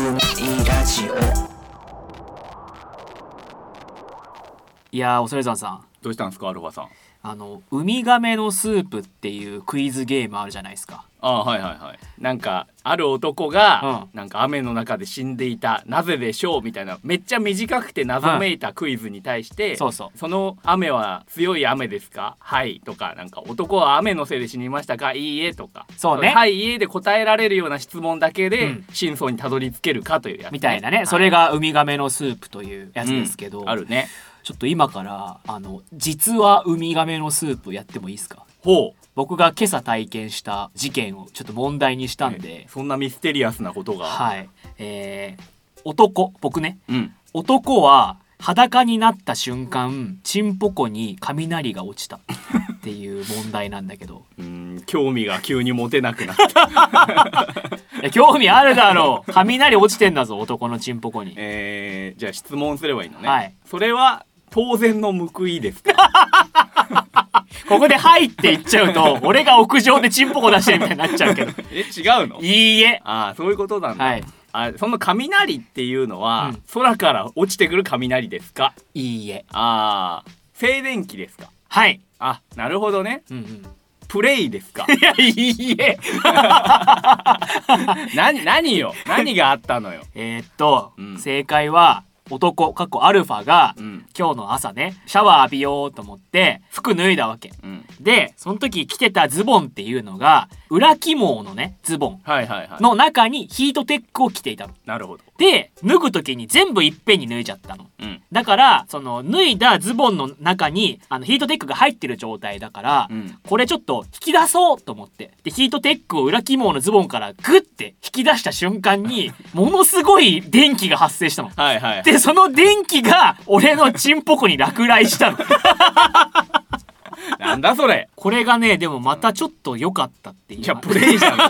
ラジオ。 いやー、おそれざんさん、 どうしたんですかアルファさん。 ウミガメのスープっていうクイズゲームあるじゃないですか。 はいはいはい。なんかある男が、なんか雨の中で死んでいた、なぜでしょうみたいな、めっちゃ短くて謎めいたクイズに対して、 そうそう、 その雨は強い雨ですか、はいとか、なんか男は雨のせいで死にましたか、いいえとか、 そうね、 はいいいえで答えられるような質問だけで、真相にたどり着けるかというやつ、ね、 みたいなね、 はい、 それがウミガメのスープというやつですけど、 あるね。 ちょっと今から実はウミガメのスープやってもいいですか？ ほう。 僕が今朝体験した事件をちょっと問題にしたんで、 そんなミステリアスなことが。 はい、僕ね、男は裸になった瞬間チンポコに雷が落ちたっていう問題なんだけど興味が急に持てなくなった興味あるだろう。雷落ちてんだぞ、男のチンポコに。 じゃあ質問すればいいのね、 はい、それは当然の報いですか？ ここで「はい」って言っちゃうと俺が屋上でチンポコ出してるみたいになっちゃうけど違うの？ いいえ。 そういうことなんだ、 はい、 その雷っていうのは、空から落ちてくる雷ですか？ いいえ。 静電気ですか？ はい。 なるほどね、プレイですか？ いや、いいえ何よ、何があったのよ。 正解は男アルファが、今日の朝ねシャワー浴びようと思って服脱いだわけ、でその時着てたズボンっていうのが裏起毛のねズボンの中にヒートテックを着ていたの。 なるほど。 で脱ぐ時に全部いっぺんに脱いじゃったの、だからその脱いだズボンの中にヒートテックが入ってる状態だから、これちょっと引き出そうと思ってでヒートテックを裏起毛のズボンからグッて引き出した瞬間にものすごい電気が発生したの。でその電気が俺のチンポコに落雷したのなんだそれ。 これがねでもまたちょっと良かったっていう。 いやプレイじゃん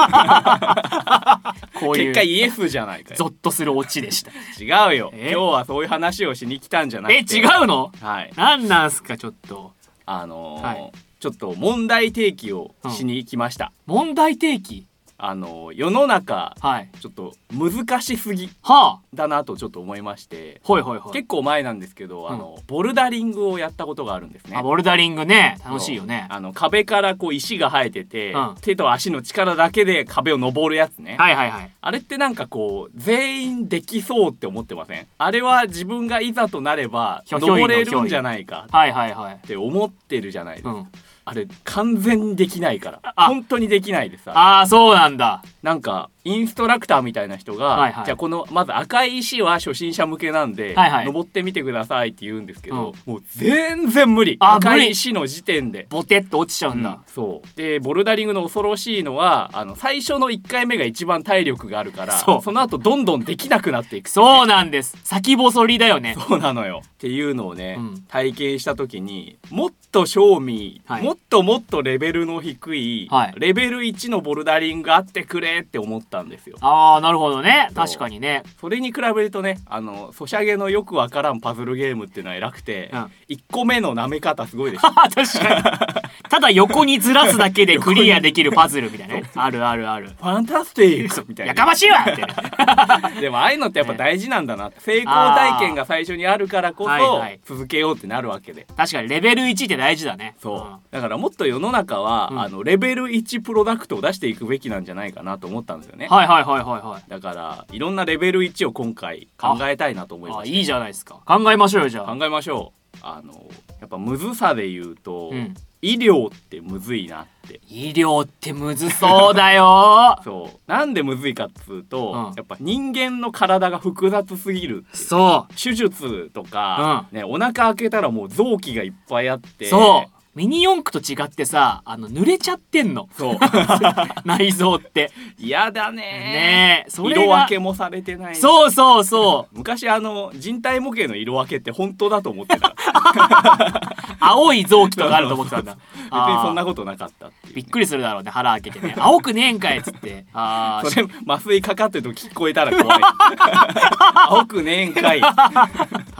こういう結果イエスじゃないかよ。 ゾッとするオチでした。 違うよ、今日はそういう話をしに来たんじゃなくて。 違うの？はい。なんなんすかちょっと。 ちょっと問題提起をしに来ました、 問題提起？ 世の中、ちょっと難しすぎだなとちょっと思いまして、結構前なんですけど、ボルダリングをやったことがあるんですね。 ボルダリングね、楽しいよね。 壁からこう石が生えてて、手と足の力だけで壁を登るやつね。あれってなんかこう全員できそうって思ってません？あれは自分がいざとなれば登れるんじゃないかって思ってるじゃないですか。あれ完全にできないから、本当にできないでさ。 そうなんだ。 なんかインストラクターみたいな人が、じゃあこのまず赤い石は初心者向けなんで、登ってみてくださいって言うんですけど、もう全然無理。赤い石の時点でボテッと落ちちゃうんだ、 そうでボルダリングの恐ろしいのは最初の1回目が一番体力があるから、その後どんどんできなくなっていく、 そうなんです。先細りだよね。 そうなのよっていうのをね、体験した時にもっと正味、もっともっとレベルの低い、レベル1のボルダリングあってくれって思ったんですよ。 なるほどね。確かにね。 それに比べるとね、ソシャゲのよくわからんパズルゲームっていうのは偉くて、1個目の舐め方すごいでしょ。 確かにただ横にずらすだけでクリアできるパズルみたいなねあるあるある。 ファンタスティックみたいな。 やかましいわってでもああいうのってやっぱ大事なんだな、成功体験が最初にあるからこそ続けようってなるわけで。 確かにレベル1って大事だね。 だからもっと世の中は、レベル1プロダクトを出していくべきなんじゃないかなと思ったんですよね。だからいろんなレベル1を今回考えたいなと思いました。 いいじゃないですか。考えましょうよ。じゃあ考えましょう。やっぱむずさで言うと、医療ってむずいなって。 医療ってむずそうだよそうなんでむずいかっつうと、やっぱ人間の体が複雑すぎるって。手術とか、お腹開けたらもう臓器がいっぱいあって、ミニ四駆と違ってさ、濡れちゃってんの。内臓って嫌だね。 それ色分けもされてない。昔人体模型の色分けって本当だと思ってた青い臓器とかあると思ってたんだ。 別にそんなことなかったっていう、 びっくりするだろうね。腹開けてね、青くねえんかいっつって。 それ麻酔かかってると聞こえたら怖い青くねえんかい。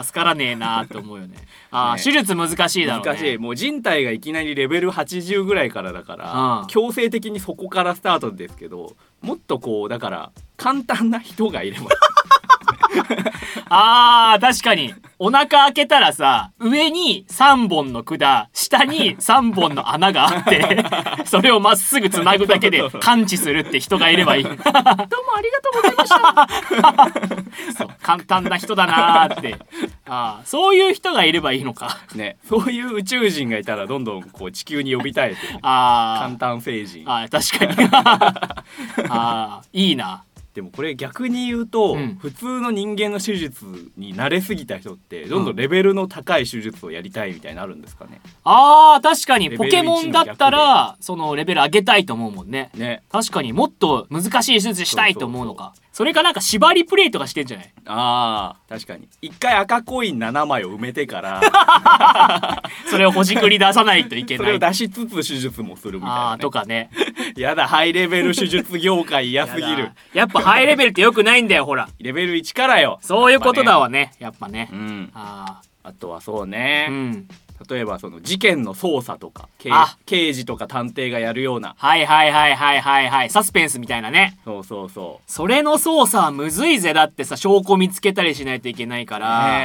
助からねえなと思うよね。手術難しいだろうね。 難しい。もう人体がいきなりレベル80ぐらいからだから、強制的にそこからスタートですけど、もっとこうだから簡単な人がいれば確かにお腹開けたらさ、上に3本の管、下に3本の穴があってそれをまっすぐつなぐだけで感知するって人がいればいいどうもありがとうございましたそう、簡単な人だなーって。そういう人がいればいいのかね。そういう宇宙人がいたらどんどんこう地球に呼びたい、簡単成人。 確かにいいな。 でもこれ逆に言うと、普通の人間の手術に慣れすぎた人ってどんどんレベルの高い手術をやりたいみたいになるんですかね。 確かにポケモンだったらそのレベル上げたいと思うもんね。確かにもっと難しい手術したいと思うのか。それかなんか縛りプレイとかしてんじゃない？ 確かに一回赤コイン7枚を埋めてからそれをほじくり出さないといけない。 それを出しつつ手術もするみたいな、 とかねやだ、ハイレベル手術業界嫌すぎる。 やっぱハイレベルってよくないんだよ、ほらレベル1からよ。 そういうことだわね、やっぱね。 あとはそうね、例えばその事件の捜査とか刑事とか探偵がやるような、 サスペンスみたいなね。 そうそれの捜査はむずいぜ。だってさ、証拠見つけたりしないといけないから、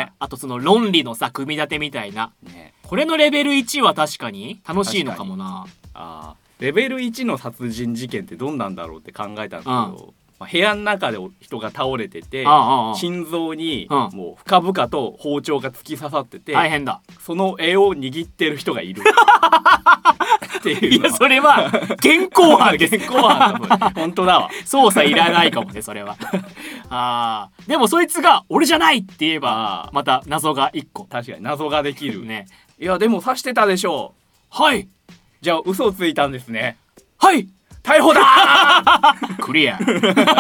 あとその論理のさ組み立てみたいな、これのレベル1は確かに楽しいのかもな。 レベル1の殺人事件ってどんなんだろうって考えたんですけど、部屋の中で人が倒れてて、心臓にもう深々と包丁が突き刺さってて、 大変だ。 その絵を握ってる人がいるっていう。 いや、それは現行犯本当だわ。 捜査いらないかもね、それは。でもそいつが俺じゃないって言えばまた謎が1個。 確かに謎ができるね。 いやでも刺してたでしょう。 はい。 じゃあ嘘をついたんですね。 はい。 逮捕だクリア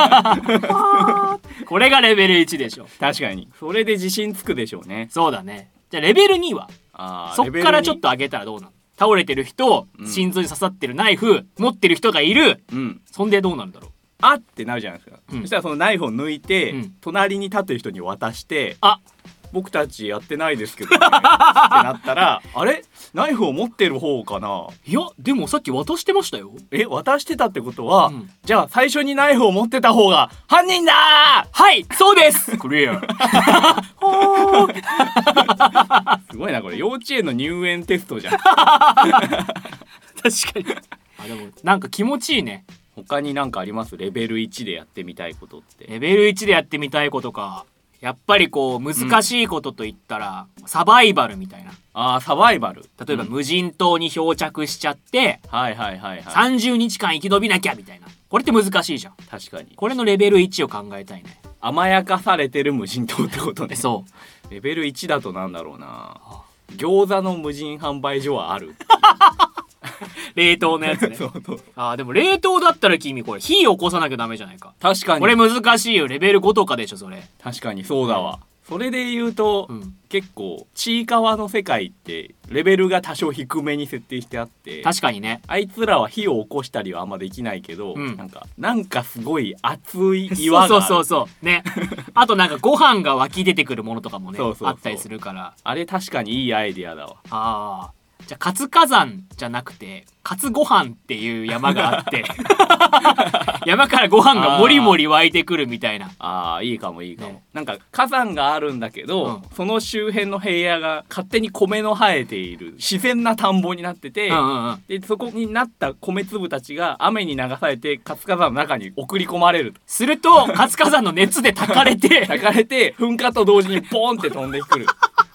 これがレベル1でしょ。 確かにそれで自信つくでしょうね。 そうだね。じゃあレベル2はそっからちょっと上げたらどうなの？倒れてる人、心臓に刺さってるナイフ持ってる人がいる、そんでどうなるんだろう。 ってなるじゃないですか、そしたらそのナイフを抜いて、隣に立ってる人に渡して、僕たちやってないですけどねってなったらあれナイフを持ってる方かな。 いやでもさっき渡してましたよ。 渡してたってことは、じゃあ最初にナイフを持ってた方が犯人だー。 はいそうですクリアすごいなこれ、幼稚園の入園テストじゃん確かに。でもなんか気持ちいいね。 他になんかあります？レベル1でやってみたいことって。 レベル1でやってみたいことか。やっぱりこう難しいことといったら、サバイバルみたいな。 サバイバル。 例えば無人島に漂着しちゃって、30日間生き延びなきゃみたいな。これって難しいじゃん。 確かに。 これのレベル1を考えたいね。 甘やかされてる無人島ってことね。 そう。 レベル1だとなんだろうな。餃子の無人販売所はある冷凍のやつねでも冷凍だったら君これ火起こさなきゃダメじゃないか。 確かにこれ難しいよ。レベル5とかでしょそれ。 確かにそうだわ、それで言うと、結構ちいかわの世界ってレベルが多少低めに設定してあって、 確かにね。 あいつらは火を起こしたりはあんまできないけど、なんかすごい熱い岩がそうねあとなんかご飯が湧き出てくるものとかもねあったりするから、 あれ確かにいいアイディアだわ。 じゃあ活火山じゃなくて活ご飯っていう山があって山からご飯がもりもり湧いてくるみたいな。 いいかもいいかも、なんか火山があるんだけど、その周辺の平野が勝手に米の生えている自然な田んぼになってて、でそこになった米粒たちが雨に流されて活火山の中に送り込まれる。 すると活火山の熱で焚かれて噴火と同時にポーンって飛んでくる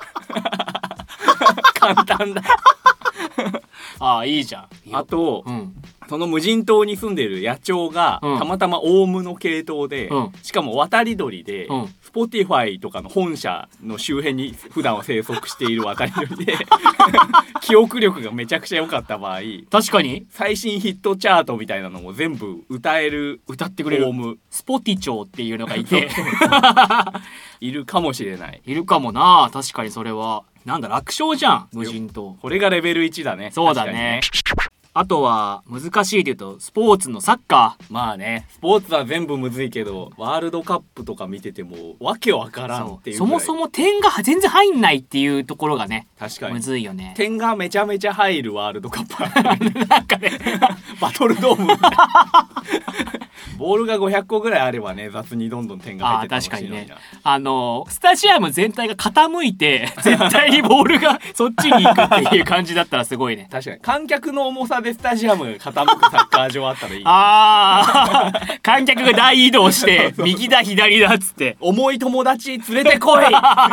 簡単だいいじゃん。 あと、その無人島に住んでる野鳥が、たまたまオウムの系統で、しかも渡り鳥で、Spotify とかの本社の周辺に普段は生息している渡り鳥で記憶力がめちゃくちゃ良かった場合、 確かに最新ヒットチャートみたいなのも全部歌ってくれるオウムスポティチョウっていうのがいているかもしれない。 いるかもな。確かにそれはなんだ楽勝じゃん無人島。 これがレベル1だね。 そうだね。 あとは難しいで言うとスポーツのサッカー。 まあね、スポーツは全部むずいけどワールドカップとか見ててもわけわからんっていうぐらい。 そもそも点が全然入んないっていうところがね、 確かにむずいよね。 点がめちゃめちゃ入るワールドカップなんかねバトルドームみたいなボールが500個ぐらいあればね、雑にどんどん点が入って楽しいのにな。 確かにね、スタジアム全体が傾いて絶対にボールがそっちに行くっていう感じだったらすごいね。 確かに観客の重さでスタジアムが傾くサッカー場あったらいい観客が大移動して右だ左だっつって重い友達連れてこいい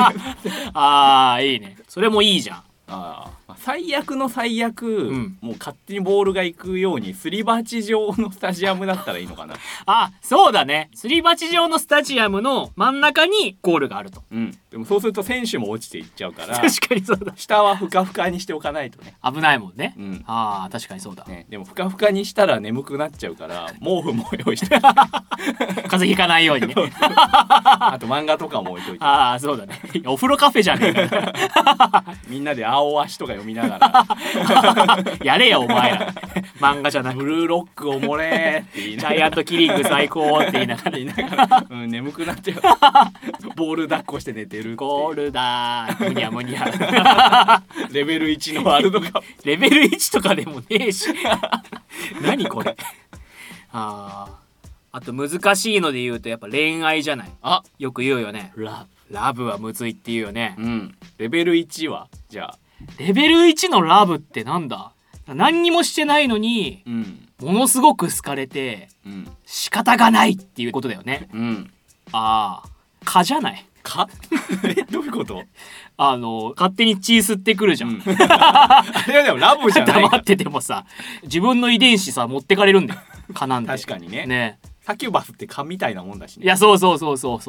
いね、それもいいじゃん。 最悪の最悪、もう勝手にボールが行くようにすり鉢状のスタジアムだったらいいのかな。 そうだね、すり鉢状のスタジアムの真ん中にゴールがあると。 でもそうすると選手も落ちていっちゃうから確かにそうだ、 下はふかふかにしておかないとね、 危ないもんね。確かにそうだ、 ね。でもふかふかにしたら眠くなっちゃうから毛布も用意して風邪ひかないようにねあと漫画とかも置いといて。 そうだね、お風呂カフェじゃねえかみんなで青足とか読みながらやれよお前ら漫画じゃなくブルーロックおもれって言いながらジャイアントキリング最高って言いながら眠くなっちゃうボール抱っこして寝てるっていう。 ゴールだーむにゃむにゃレベル1のワールドカップレベル1とかでもねえし何これあと難しいので言うとやっぱ恋愛じゃない。よく言うよね、ラブはむずいって言うよね。 レベル1はじゃあレベル1のラブってなんだ。何にもしてないのに、ものすごく好かれて、仕方がないっていうことだよね。蚊じゃない。 蚊どういうこと？ 勝手に血吸ってくるじゃん。いやでもラブじゃない。 黙っててもさ、自分の遺伝子さ持ってかれるんだよ。蚊なんて。 確かにね。サキュバスって蚊みたいなもんだしね。 いやそう。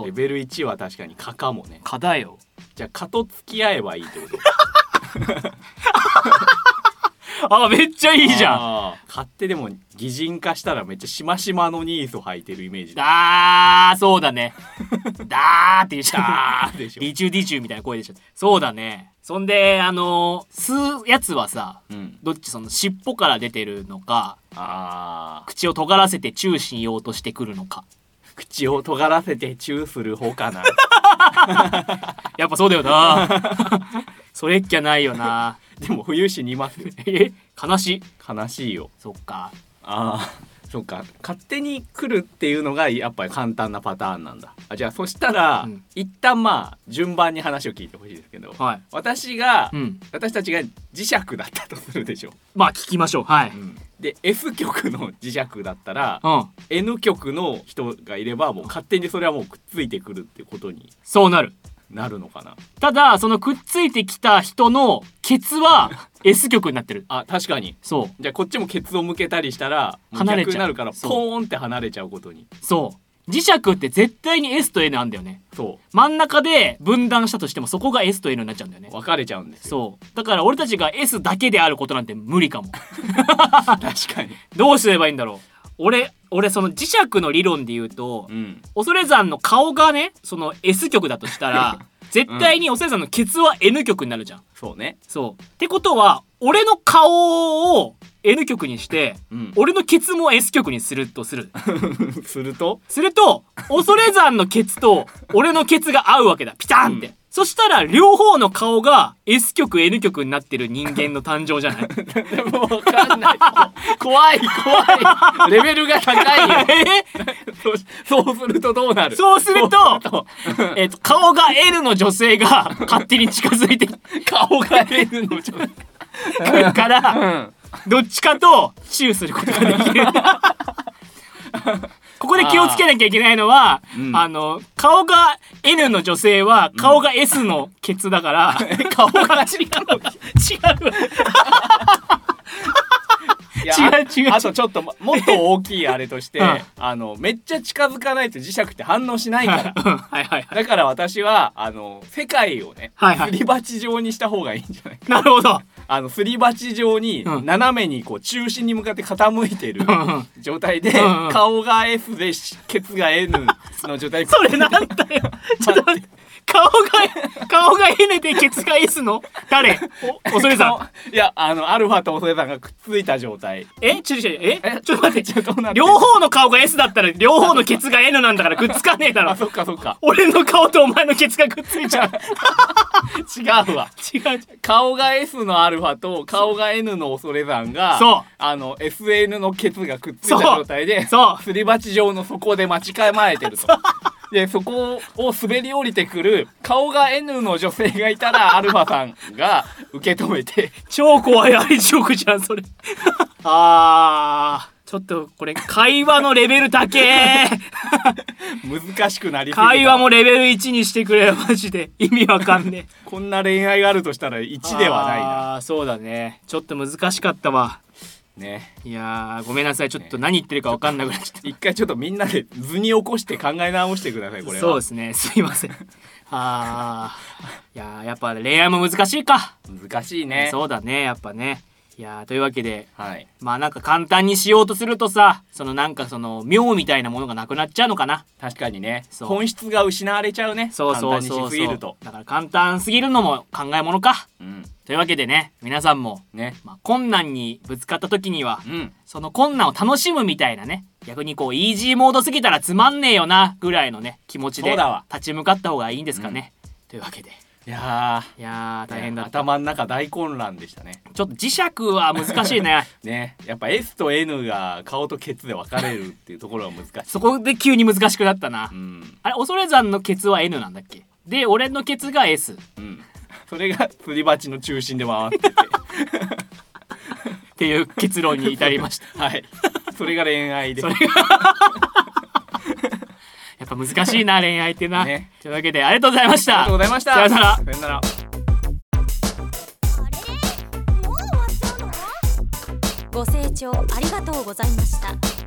レベル1は確かに蚊かもね。 蚊だよ。 じゃあ蚊と付き合えばいいってこと。 めっちゃいいじゃん。 蚊ってでも擬人化したらめっちゃしましまのニースを履いてるイメージだ。そうだね。だーって言っちゃう。 でしょ。 ディチューディチューみたいな声でしょ。そうだね。そんで吸うやつはさ、どっちその尻尾から出てるのか、口を尖らせてチューしようとしてくるのか。 口を尖らせてチューする方かな。 やっぱそうだよな。それっきゃないよな。 でも冬死にます。 悲しいよ。 そっか。 そっか、勝手に来るっていうのがやっぱり簡単なパターンなんだ。じゃあそしたら、一旦順番に話を聞いてほしいですけど、私たちが磁石だったとするでしょ。 聞きましょう。 で S 極の磁石だったら、N 極の人がいればもう勝手にそれはもうくっついてくるってことにそうなるのかな。 ただそのくっついてきた人のケツは S 極になってる。 確かに。 そうじゃあこっちもケツを向けたりしたら離れちゃう。 逆になるからポーンって離れちゃうことに。 そう磁石って絶対に S と N なんだよね。真ん中で分断したとしてもそこが S と N になっちゃうんだよね。 分かれちゃうんですよ。 だから俺たちが S だけであることなんて無理かも。 確かに。 どうすればいいんだろう。俺その磁石の理論で言うと、恐山の顔がねその S 極だとしたら絶対に恐山のケツは N 極になるじゃん。 そうね。 ってことは俺の顔を N 極にして、俺のケツも S 極にするとするすると恐山のケツと俺のケツが合うわけだ。ピタンって、そしたら両方の顔が S 極 N 極になってる人間の誕生じゃない。 でも分かんない。怖いレベルが高いよ。そうするとどうなる？ そうすると顔が N の女性が勝手に近づいて顔が N の女性来るから、どっちかとチューすることができる。ここで気をつけなきゃいけないのは、顔が N の女性は顔が S のケツだから、顔が違う。違う。 あとちょっともっと大きいあれとして、めっちゃ近づかないと磁石って反応しないから。だから私は世界をね、すり鉢状にした方がいいんじゃないか。 なるほど。 すり鉢状に斜めにこう中心に向かって傾いてる状態で、顔が S でケツが N の状態。 それなんだよ。ちょっと待って。 顔が N でケツが S の誰？恐れさん。いやアルファと恐れさんがくっついた状態。 ちょっと待って両方の顔が S だったら両方のケツが N なんだからくっつかねえだろ。 そっか俺の顔とお前のケツがくっついちゃう。 違うわ。顔が S のアルファと顔が N の恐れ山がSN のケツがくっついた状態ですり鉢状の底で待ち構えてると。でそこを滑り降りてくる顔が N の女性がいたらアルファさんが受け止めて超怖い愛地獄じゃんそれ。ちょっとこれ会話のレベル高え。 難しくなりすぎた。 会話もレベル1にしてくれよマジで意味わかんねえ。 こんな恋愛があるとしたら1ではないな。 そうだね、ちょっと難しかったわね。 いやごめんなさい、ちょっと何言ってるか分かんなくなっちゃった。 一回ちょっとみんなで図に起こして考え直してくださいこれは。 そうですね、すいません。いややっぱ恋愛も難しいか。 難しいね。 そうだね、やっぱね。いやというわけで、 はい、 まあなんか簡単にしようとするとさ、なんか妙みたいなものがなくなっちゃうのかな。 確かにね、本質が失われちゃうね。簡単にしすぎると。 だから簡単すぎるのも考えものか、というわけでね、皆さんもね、 困難にぶつかった時には、その困難を楽しむみたいなね、逆にこうイージーモードすぎたらつまんねえよなぐらいのね気持ちで立ち向かった方がいいんですかね、というわけで。いや大変だった。 頭の中大混乱でしたね。 ちょっと磁石は難しいね。 ね、やっぱ S と N が顔とケツで分かれるっていうところが難しい。 そこで急に難しくなったな。あれ恐山のケツは N なんだっけ？で俺のケツが S。 それがすり鉢の中心で回っててっていう結論に至りました。 はい。それが恋愛です。 やっぱ難しいな恋愛ってな、ね、というわけでありがとうございました。 ありがとうございました。 さよなら。 さよなら。 ご清聴ありがとうございました。